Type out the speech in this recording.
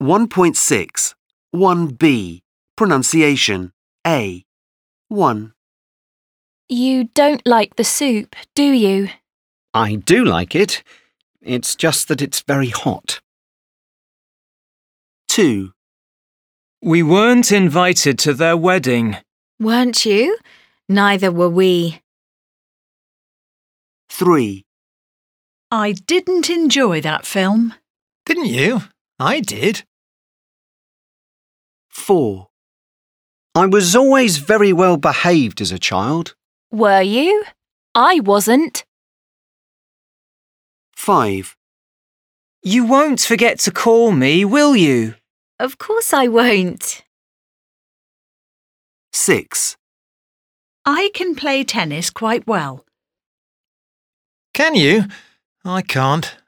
1.6. 1b. Pronunciation. A. 1. You don't like the soup, do you? I do like it. It's just that it's very hot. 2. We weren't invited to their wedding. Weren't you? Neither were we. 3. I didn't enjoy that film. Didn't you? I did. 4. I was always very well behaved as a child. Were you? I wasn't. 5. You won't forget to call me, will you? Of course I won't. 6. I can play tennis quite well. Can you? I can't.